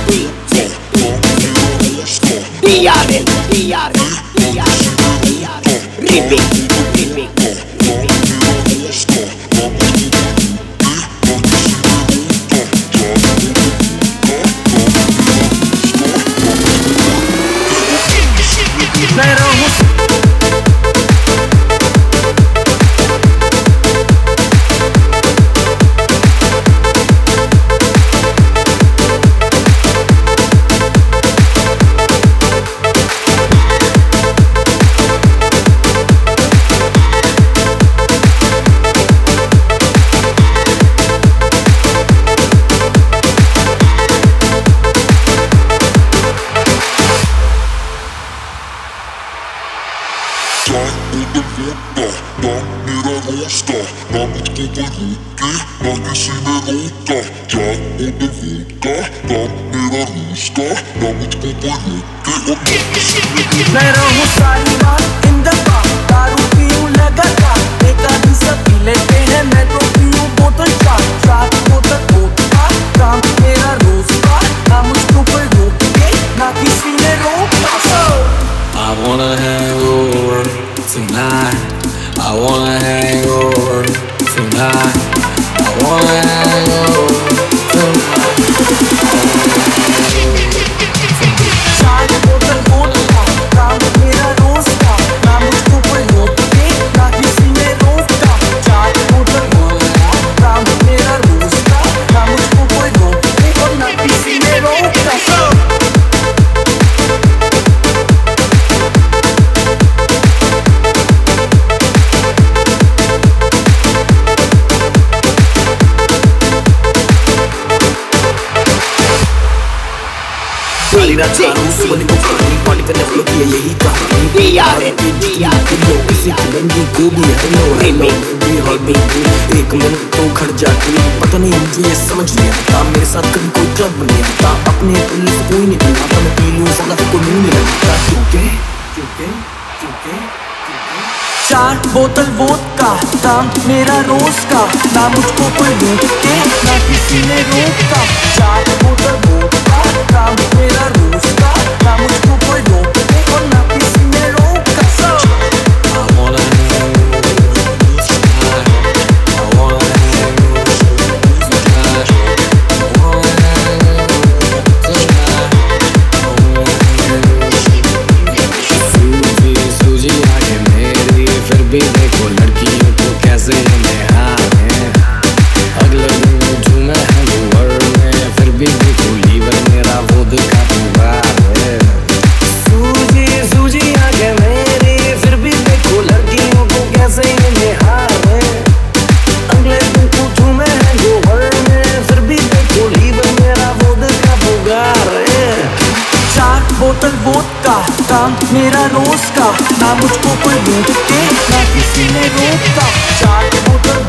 मेरा रोस्ता ना मुझको कोई रोके ना किसी ने रोका जान उधर वोडका ना मेरा रोस्ता ना मुझको कोई रोके और ना किसी ने रोका। मैं रहूं सारी रात इन द बार दारू पीऊं लगातार एक आदमी सब पी लेते हैं मैं तो पीऊं बोतल चार बोतल वोडका काम मेरा रोज का ना मुझको कोई रोके ना किसी ने रोका। I wanna hang over tonight. I wanna hang over tonight. I wanna hang over tonight. चार बोतल वोडका काम मेरा रोज का ना मुझको कोई रोके ना किसी ने रोका। चार बोतल वोडका काम मेरा रोज का ना मुझको कोई रोके और ना किसी ने रोका। सुबह को पानी पानी करने वालों की यही कहानी किसी की बंदी को भी है एक मिनट तो खड़ जाती पता नहीं ये समझ नहीं आता मेरे साथ कभी कोई क्लब नहीं आता अपने पुलिस कोई नहीं बनाता मैं पी लूँ सदा कोई मुंह नहीं लगता क्योंकि चार बोतल वोडका काम मेरा रोज का ना मुझको कोई रोके ना किसी ने रोका। चार बोतल वोडका काम मेरा रोज का ना मुझको कोई रोके और ना किसी ने रोका। I wanna hang over tonight. I wanna hang over tonight. I wanna hang over tonight. सूजी आगे मेरी फिर भी देखो लड़कियों को कैसे निहार है अगले दिन झूमे हैंगओवर में फिर भी देखो लीवर मेरा वो दिखा पुकार है। सूजी आगे मेरी फिर भी देखो लड़कियों को कैसे निहार है अगले दिन झूमे हैंगओवर में फिर भी देखो लीवर मेरा वो दिखा पुकार है। चार बोतल वोडका काम मेरा रोज का ना मुझको कोई रोके ना किसी ने रोका। चार बोतल